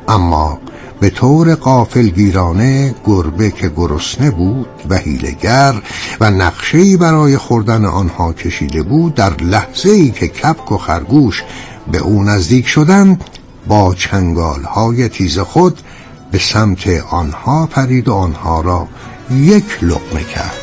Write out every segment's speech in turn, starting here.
اما به طور غافلگیرانه گربه که گرسنه بود و حیله‌گر و نقشه‌ای برای خوردن آنها کشیده بود، در لحظه‌ای که کبک و خرگوش به او نزدیک شدند با چنگال‌های تیز خود به سمت آنها پرید و آنها را یک لقمه کرد.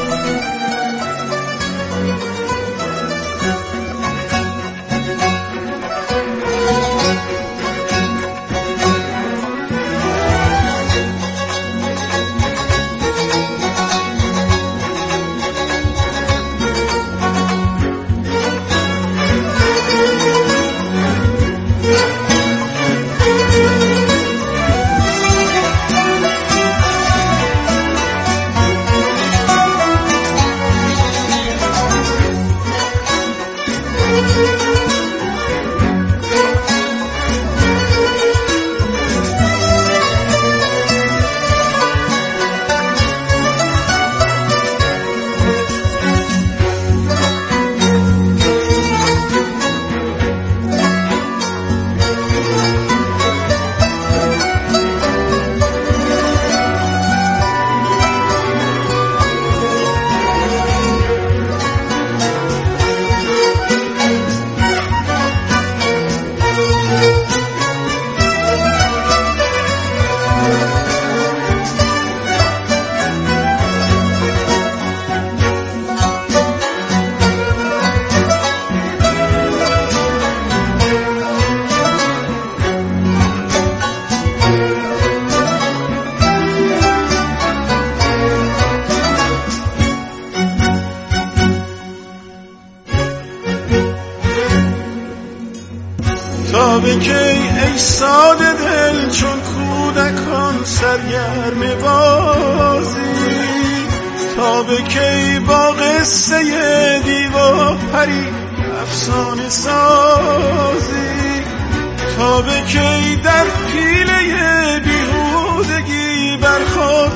تا به کی ای ساده دل چون کودکان سرگرم بازی، تا به کی با قصه دیو پری افسانه سازی، تا به کی در پیله بیهودگی بر خود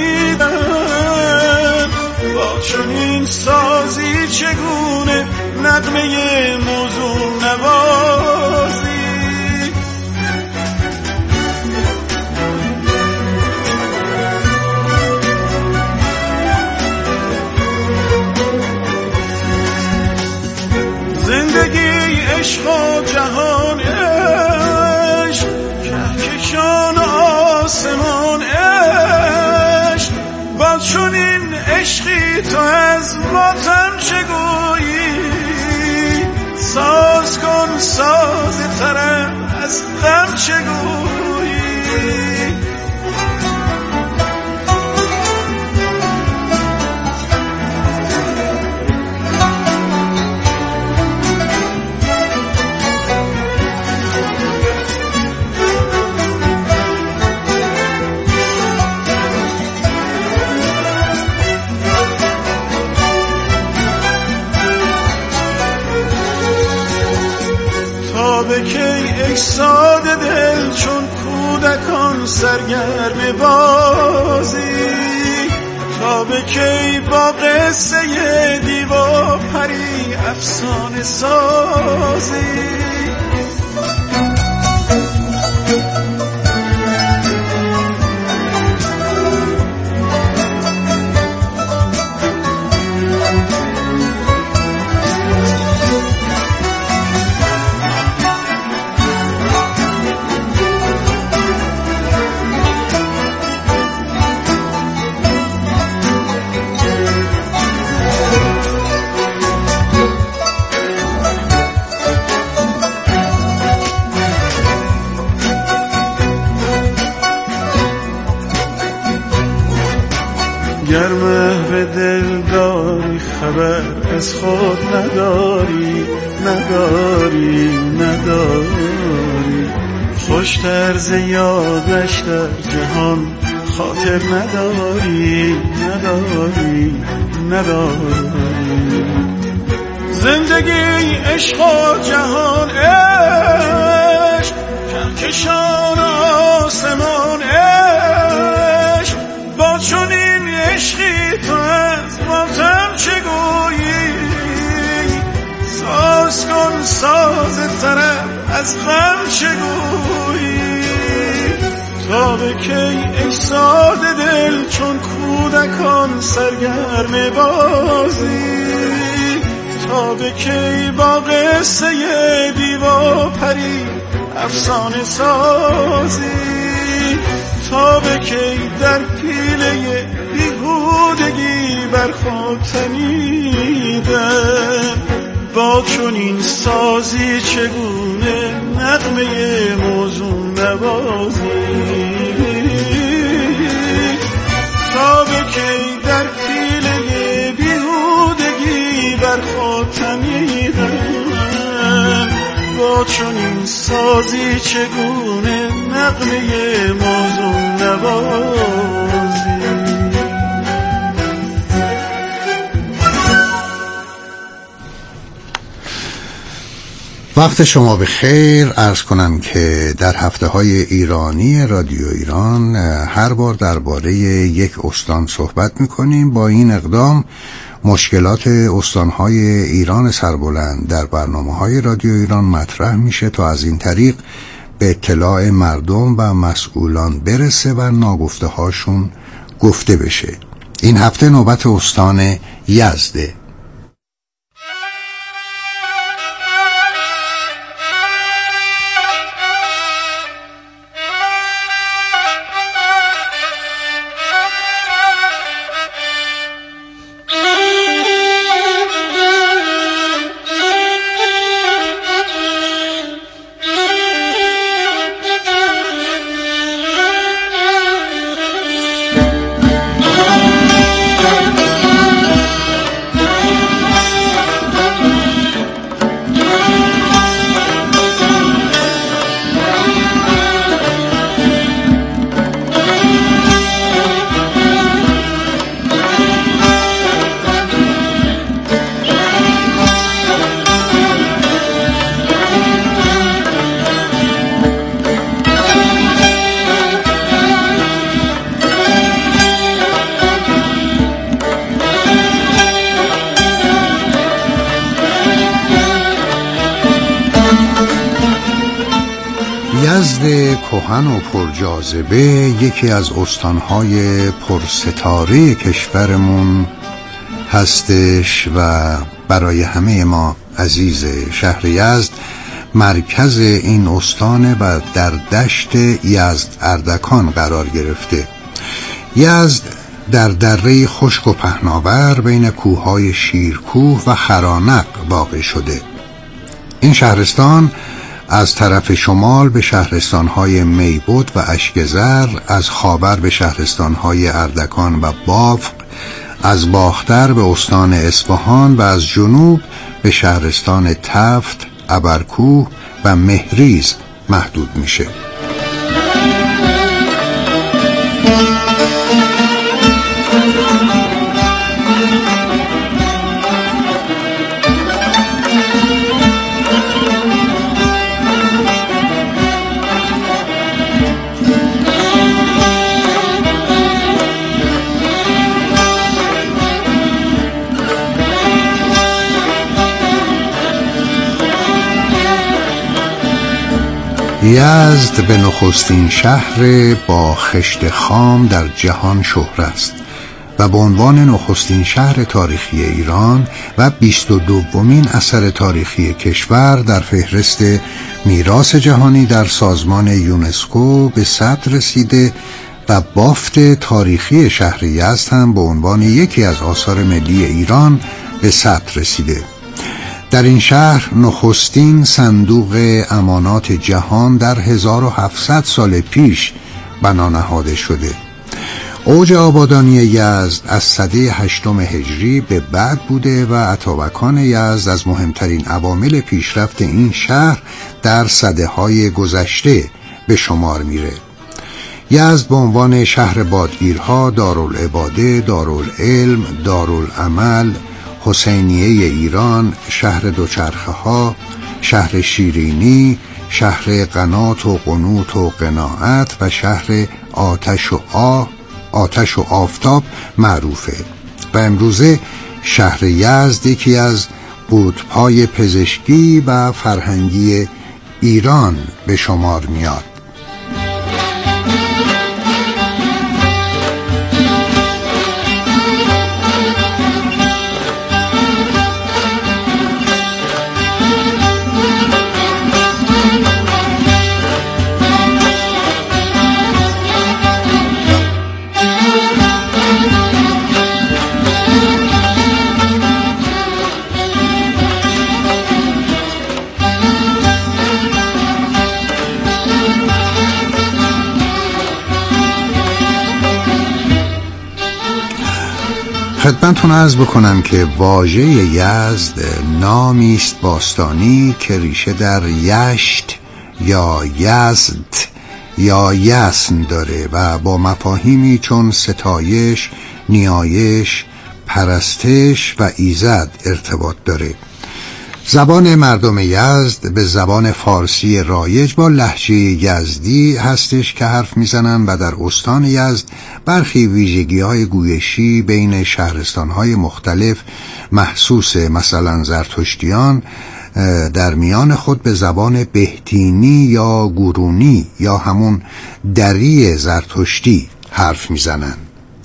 تنیدن، با چنین سازی چگونه نغمه موزون نوازی. زندگی عشق و جهان عشق، کهکشان آسمان عشق، با چنین عشقی تو از ماتم چگویی؟ ساز کن ساز ترم از غم چگویی؟ تا به کی ای ساده دل چون کودکان سرگرم بازی، تا به کی با قصه دیو پری افسانه سازی. گر محو دل داری خبر از خود نداری، نداری نداری، خوش طرز یادش در جهان خاطر نداری، نداری نداری. زندگی عشق و جهان عشق، کهکشان آسمان عشق، با چنین عشقی تو از ماتم چگویی؟ ساز کن ساز طرب از غم چگویی؟ تا به کی ای ساده دل چون کودکان سرگرم بازی؟ تا به کی با قصه دیوا پری افسانه سازی؟ تا به کی در پیله بیهودگی بر خود تنیدن؟ با چنین سازی چگونه نغمه موزون نوازی؟ تا به کی در پیله بیهودگی بر خود تنیدن؟ با چنین سازی چگونه نغمه موزون نوازی؟ وقت شما به خیر. عرض کنم که در هفته‌های ایرانی رادیو ایران هر بار درباره یک استان صحبت می‌کنیم. با این اقدام مشکلات استان‌های ایران سربلند در برنامه‌های رادیو ایران مطرح میشه تا از این طریق به اطلاع مردم و مسئولان برسه و ناگفته‌هاشون گفته بشه. این هفته نوبت استان یزده. یزد کهن و پرجاذبه یکی از استانهای پرستاره کشورمون هستش و برای همه ما عزیز. شهر یزد مرکز این استانه و در دشت یزد اردکان قرار گرفته. یزد در دره خشک و پهناور بین کوههای شیرکوه و خرانق واقع شده. این شهرستان از طرف شمال به شهرستانهای میبد و اشکزر، از خاور به شهرستانهای اردکان و بافق، از باختر به استان اصفهان و از جنوب به شهرستان تفت، ابرکوه و مهریز محدود میشه. یزد به نخستین شهر با خشت خام در جهان شهره است و به عنوان نخستین شهر تاریخی ایران و 22مین اثر تاریخی کشور در فهرست میراث جهانی در سازمان یونسکو به ثبت رسیده و بافت تاریخی شهر یزد هم به عنوان یکی از آثار ملی ایران به ثبت رسیده. در این شهر نخستین صندوق امانات جهان در 1700 سال پیش بنا نهاده شده. اوج آبادانی یزد از سده 8 هجری به بعد بوده و اتابکان یزد از مهمترین عوامل پیشرفت این شهر در سده‌های گذشته به شمار میره. یزد به عنوان شهر بادگیرها، دارالعباده، دارالعلم، دارالعمل، حسینیه ایران، شهر دوچرخه ها، شهر شیرینی، شهر قنات و قنوت و قناعت و شهر آتش و آفتاب معروفه و امروزه شهر یزد یکی از قطب‌های پزشکی و فرهنگی ایران به شمار میاد. خدمتتون عرض بکنم که واژه یزد نامی است باستانی که ریشه در یشت یا یزد یا یسن داره و با مفاهیمی چون ستایش، نیایش، پرستش و ایزد ارتباط داره. زبان مردم یزد به زبان فارسی رایج با لهجه یزدی هستش که حرف میزنن و در استان یزد برخی ویژگی‌های گویشی بین شهرستان‌های مختلف محسوس، مثلا زرتشتیان در میان خود به زبان بهتینی یا گورونی یا همون دری زرتشتی حرف میزنن.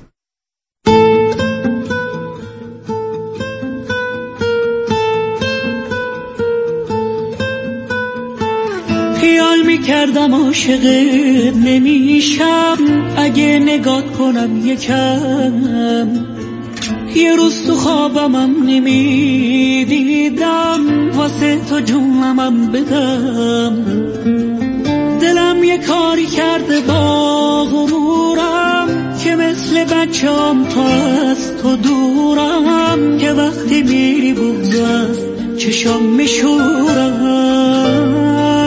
خیال میکردم عاشقت نمیشم اگه نگات کنم یکم، یه روز تو خوابمم نمیدیدم واسه تو جونمم بدم. دلم یه کاری کرده با غرورم که مثل بچه‌ام تو از تو دورم، که وقتی میری بغض از چشام میشورم.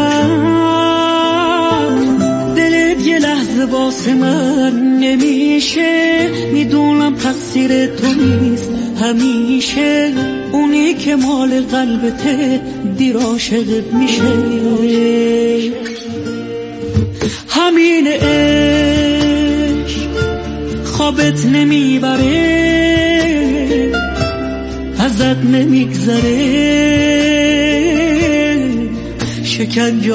واسه من نمیشه، میدونم تقصیر تو نیست همیشه، اونی که مال قلبته دیر عاشقت میشه. همین عشق خوابت نمیبره، ازت نمیگذره، شکنجه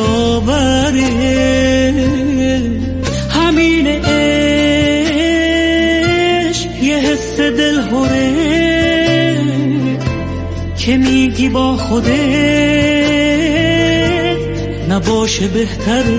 آوره. همین عشق یه حس دلهوره که میگی با خودت نباشه بهتره.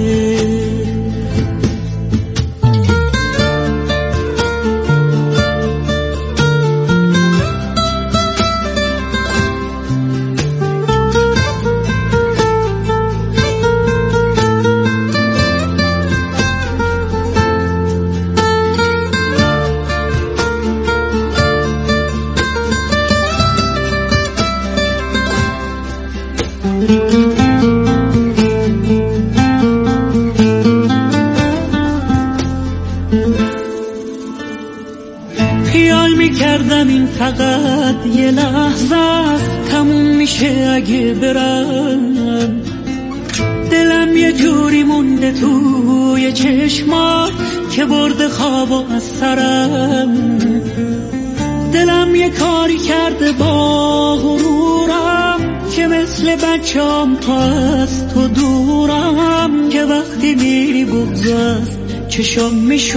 خیال میکردم این فقط یه لحظه است، تموم میشه اگه برم. دلم یه جوری مونده توی چشمات که برده خوابو از سرم. دلم یه کاری کرده با غرورم که مثل بچه‌ام تو از تو دورم، که وقتی میری بغض از چشام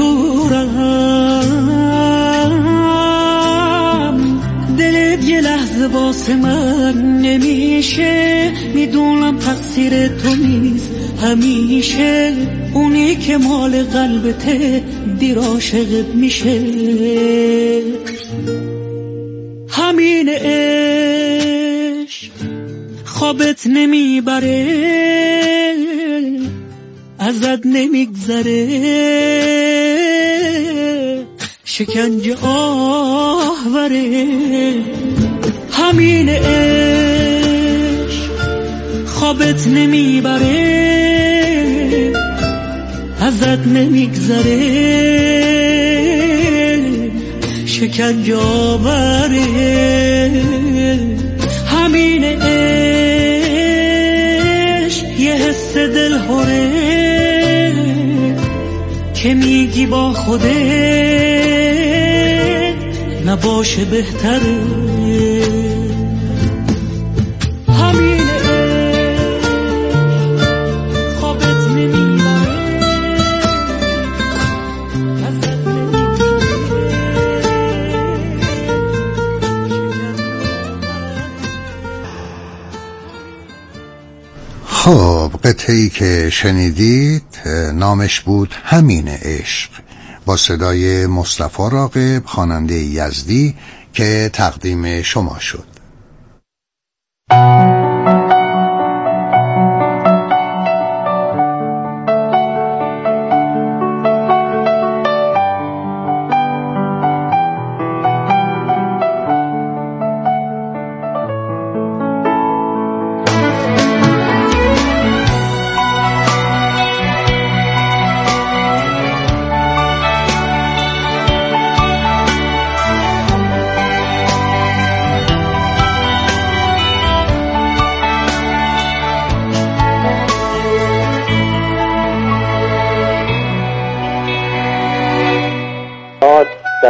میشورم. دلت یه لحظه واسه من نمیشه، میدونم تقصیر تو نیست همیشه، اونی که مال قلبته دیر عاشقت میشه. همین عشق خوابت نمیبره، ازت نمیگذره، شکنجه آوره. همین عشق خوابت نمیبره، ازت نمیگذره، شکنجه آوره. همین عشق یه حس دلهوره که میگی با خودت نباشه بهتره. همین عشق خوابت نمیبره، ازت خب قطعه‌ای که شنیدید نامش بود همین عشق، با صدای مصطفی راغب خواننده یزدی که تقدیم شما شد.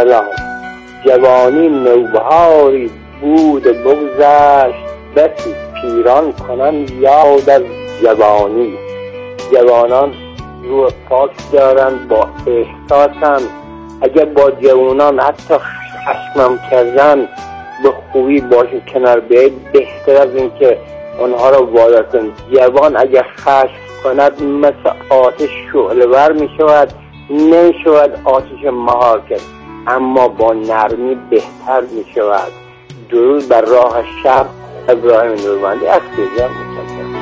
سلام. جوانی نوبهاری بود بگذشت، بسی پیران کنن یاد از جوانی. جوانان روح پاک دارن، با احساسن. اگر با جوانان حتی خشمم کردن به خوبی باشه کنار بیاید، بهتر از این که اونها رو وادار کنید. جوان اگر خشم کند مثل آتش شعله ور می شود، نمی شود آتش مهار کرد، اما با نرمی بهتر می شود. درود بر راه شب. ابراهیم نورمندی از کجا؟ متشکرم.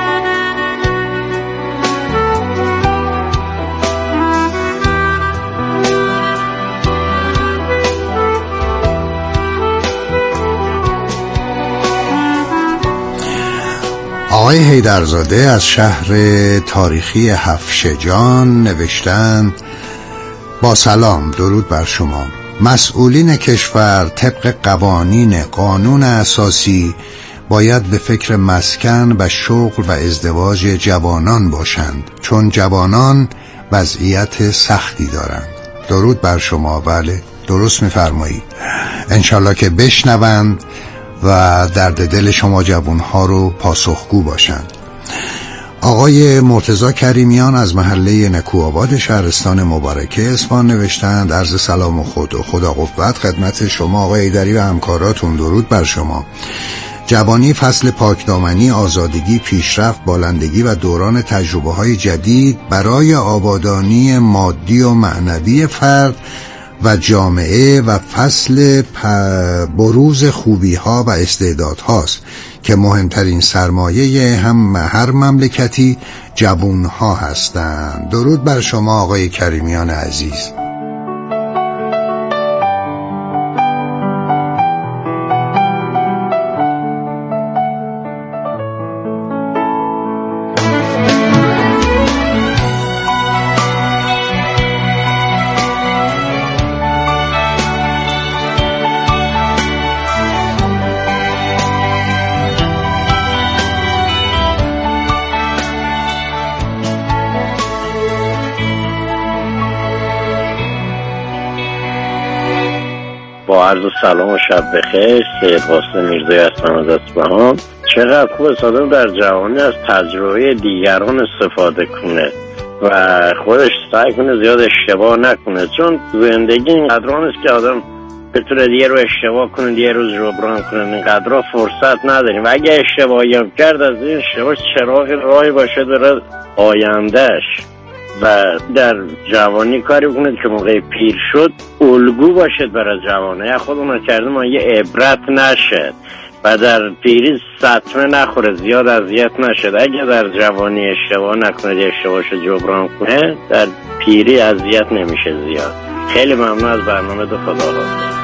آقای حیدرزاده از شهر تاریخی هفشجان نوشتند: با سلام، درود بر شما. مسئولین کشور طبق قوانین قانون اساسی باید به فکر مسکن و شغل و ازدواج جوانان باشند، چون جوانان وضعیت سختی دارند. درود بر شما. بله، درست می‌فرمایید. انشالله که بشنوند و درد دل شما جوانها رو پاسخگو باشند. آقای مرتضی کریمیان از محله نکوآباد شهرستان مبارکه اصفهان نوشتند: عرض سلام و خدا قوت خدمت شما آقای حیدری و همکاراتون. درود بر شما. جوانی فصل پاکدامنی، آزادگی، پیشرفت، بالندگی و دوران تجربه‌های جدید برای آبادانی مادی و معنوی فرد و جامعه و فصل بروز خوبی‌ها و استعدادهاست که مهمترین سرمایه هر مملکتی جوانها هستند. درود بر شما آقای کریمیان عزیز. با عرض سلام و شب بخیر. سید قاسم میرزایی هستم از اصفهان. چقدر خوب آدم در جوانی از تجربه دیگران استفاده کنه و خودش سعی کنه زیاد اشتباه نکنه، چون زندگی اینقدر نیست که آدم بتونه دیگه رو اشتباه کنه، دیگه روز جبران کنه. اینقدر فرصت نداریم و اگه اشتباهی هم کرد از این اشتباه چراغ راهی باشه برای آیندهش و در جوانی کاری کنید که موقع پیر شد الگو باشد برای جوانه. یا خودمون کردیم ما یه عبرت نشد و در پیری سطمه نخوره، زیاد اذیت نشد. اگه در جوانی اشتباه نکنه، اشتباهشو جبران کنه، در پیری اذیت نمیشه زیاد. خیلی ممنون از برنامه. دو خدا حافظ.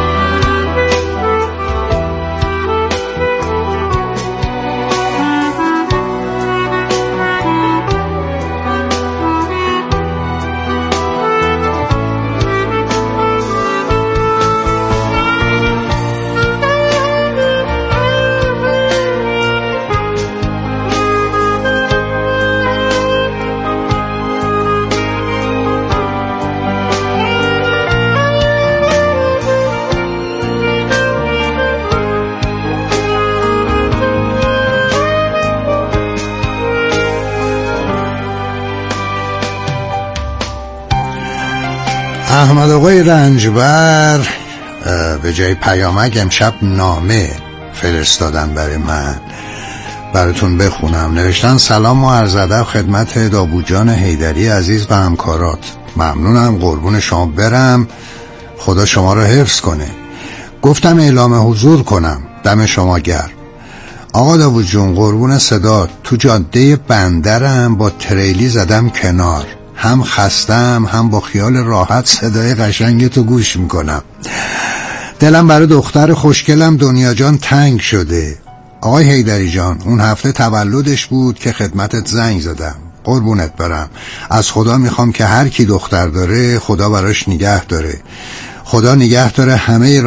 احمد آقای رنجبر به جای پیامک امشب نامه فرستادن برای من، براتون بخونم. نوشتن: سلام و عرض ادب خدمت داوود جان حیدری عزیز و همکارات. ممنونم، قربون شما برم، خدا شما رو حفظ کنه. گفتم اعلام حضور کنم، دم شما گرم. آقا داوود جون قربون صدات، تو جاده بندرم با تریلی زدم کنار، هم خستم هم با خیال راحت صدای قشنگ تو گوش میکنم. دلم برای دختر خوشگلم دنیا جان تنگ شده. آقای حیدری جان، اون هفته تولدش بود که خدمتت زنگ زدم. قربونت برم، از خدا میخوام که هر کی دختر داره خدا براش نگه داره. خدا نگه داره همه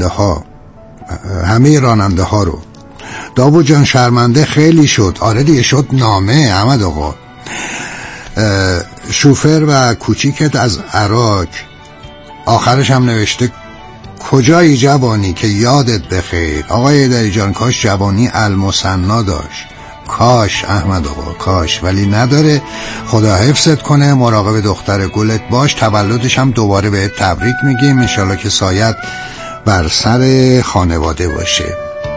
راننده ها رو. داوود جان شرمنده خیلی شد. آره دیگه شد نامه. احمد آقا، شوفر و کوچیکت از عراق آخرش هم نوشته کجایی جوانی که یادت بخیر. آقای حیدری جان، کاش جوانی المثنا داشت. کاش احمد آقا، کاش، ولی نداره. خدا حفظت کنه، مراقب دختر گلت باش. تولدش هم دوباره بهت تبریک میگیم، انشالله که سایت بر سر خانواده باشه.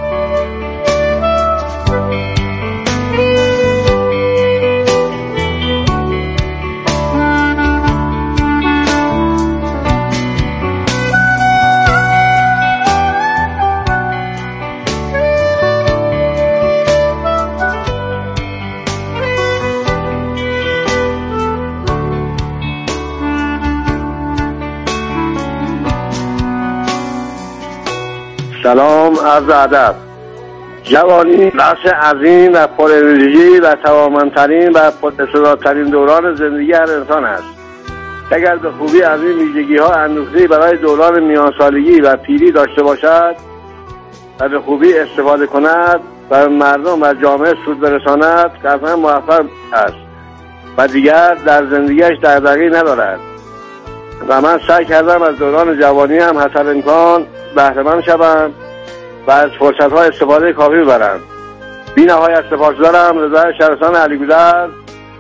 سلام، عرض ادب. جوانی بخش عظیم و پر انرژی و توانمندترین و پرصداترین دوران زندگی هر انسان است. اگر به خوبی از این ویژگی‌ها اندوخته‌ای برای دوران میانسالگی و پیری داشته باشد و به خوبی استفاده کند و مردم و جامعه سود برساند، قطعا موفق است و دیگر در زندگیش دغدغه‌ای ندارد. و من سعی کردم از دوران جوانی هم حتی امکان بهره‌مند شوم و از فرصت‌ها استفاده کافی ببرم. بی نهایت سپاسگزارم. رضا شهرستان علی گودرز.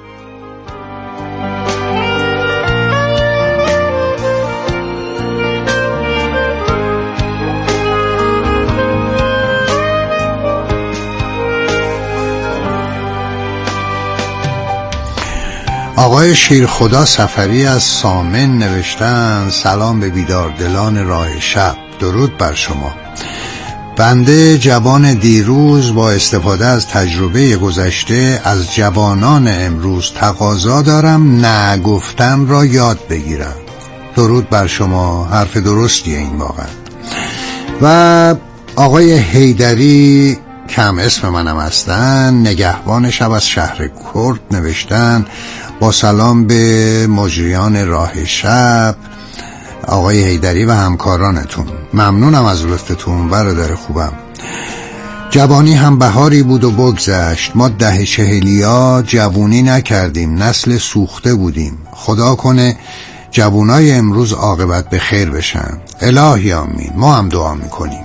آقای شیرخدا سفری از سامن نوشتن سلام به بیداردلان راه شب، درود بر شما. بنده جوان دیروز با استفاده از تجربه گذشته از جوانان امروز تقاضا دارم نگفتن را یاد بگیرم. درود بر شما، حرف درستیه این واقعا. و آقای حیدری کم اسم منم هستن، نگهبان شب از شهر کرد نوشتن با سلام به مجریان راه شب، آقای حیدری و همکارانتون. ممنونم از لطفتون برادر خوبم. جوانی هم بهاری بود و بگذشت. ما 40 جوونی نکردیم، نسل سوخته بودیم. خدا کنه جوانای امروز عاقبت به خیر بشن. الهی آمین. ما هم دعا میکنیم.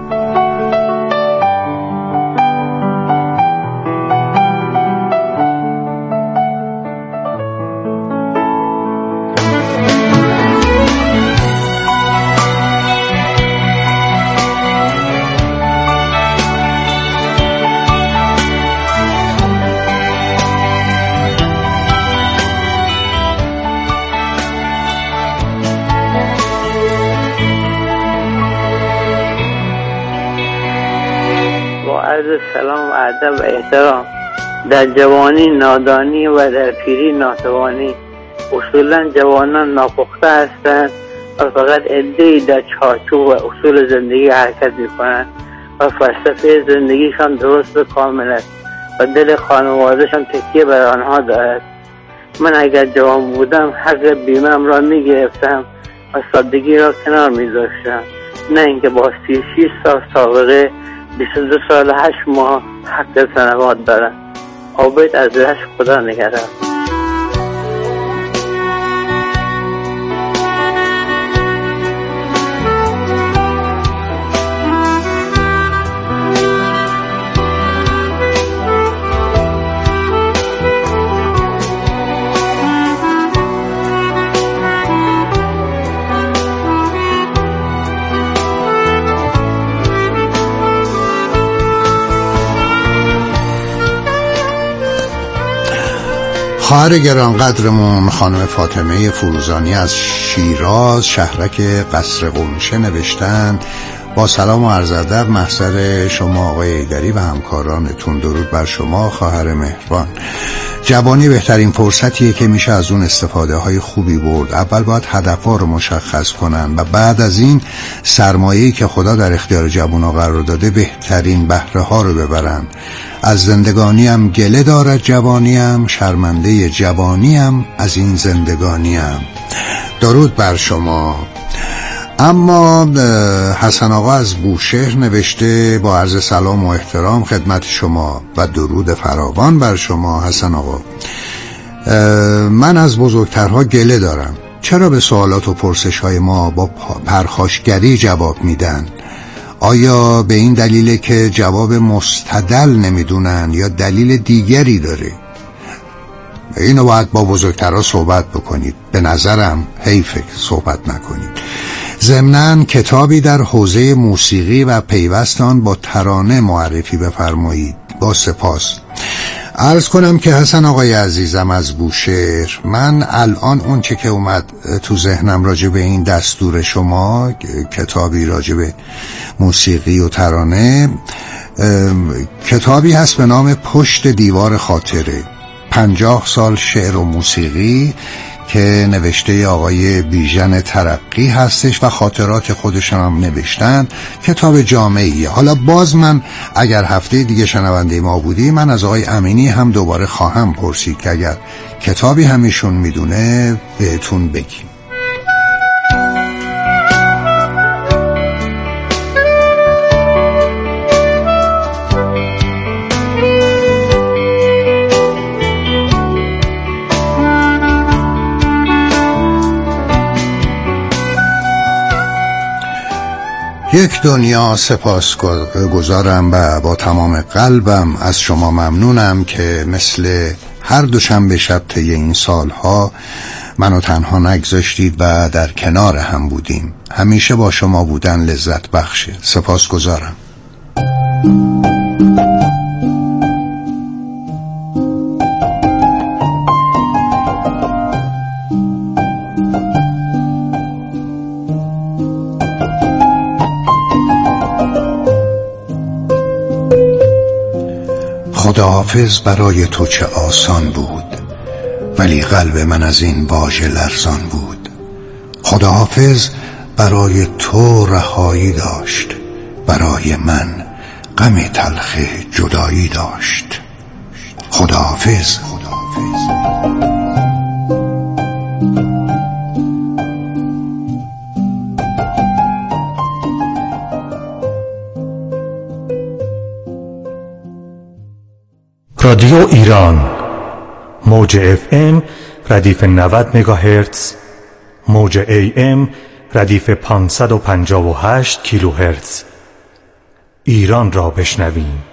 سلام و ادب و احترام. در جوانی نادانی و در پیری ناتوانی. اصولا جوانان ناپخته هستند و فقط عده‌ای در چارچوب و اصول زندگی حرکت میکنند و فلسفه زندگیشان درست و کامل است و دل خانوادهشان تکیه بر آنها دارد. من اگر جوان بودم حق بیمه‌ام را میگرفتم و سادگی را کنار میذاشتم، نه اینکه با 36 سال سابقه 22 سال 8 ماه حق سنوات دارم. عابد از رشت، خدا نگهدار. خواهر گرانقدرمون خانم فاطمه فروزانی از شیراز شهرک قصر قمشه نوشتن با سلام و عرض ادب محضر شما آقای حیدری و همکارانتون. درود بر شما خواهر مهربان. جوانی بهترین فرصتیه که میشه از اون استفاده های خوبی برد. اول باید هدفها رو مشخص کنن و بعد از این سرمایه‌ای که خدا در اختیار جوونا قرار داده بهترین بهره ها رو ببرن. از زندگانیم گله دارد جوانیم، شرمنده جوانیم از این زندگانیم. درود بر شما. اما حسن آقا از بوشهر نوشته با عرض سلام و احترام خدمت شما و درود فراوان بر شما حسن آقا. من از بزرگترها گله دارم. چرا به سوالات و پرسش‌های ما با پرخاشگری جواب میدن؟ آیا به این دلیله که جواب مستدل نمیدونن یا دلیل دیگری داره؟ اینو باید با بزرگترها صحبت بکنید. به نظرم حیفه صحبت نکنید. ضمناً کتابی در حوزه موسیقی و پیوست آن با ترانه معرفی بفرمایید. با سپاس. عرض کنم که حسن آقای عزیزم از بوشهر، من الان اون چه که اومد تو ذهنم راجع به این دستور شما، کتابی راجع به موسیقی و ترانه، کتابی هست به نام پشت دیوار خاطره، 50 سال شعر و موسیقی، که نوشته آقای بیژن ترقی هستش و خاطرات خودشون هم نوشتن. کتاب جامعیه. حالا باز من اگر هفته دیگه شنونده ما بودی، من از آقای امینی هم دوباره خواهم پرسید که اگر کتابی همیشون میدونه بهتون بگیم. یک دنیا سپاسگزارم و با تمام قلبم از شما ممنونم که مثل هر دوشنبه شب طی این سالها منو تنها نگذاشتید و در کنار هم بودیم. همیشه با شما بودن لذت بخشه. سپاسگزارم. خداحافظ برای تو چه آسان بود، ولی قلب من از این واژه لرزان بود. خداحافظ برای تو رهایی داشت، برای من غم تلخ جدایی داشت. خداحافظ. رادیو ایران، موج FM ردیف 90 مگاهرتز، موج AM ردیف 558 کیلوهرتز. ایران را بشنویم.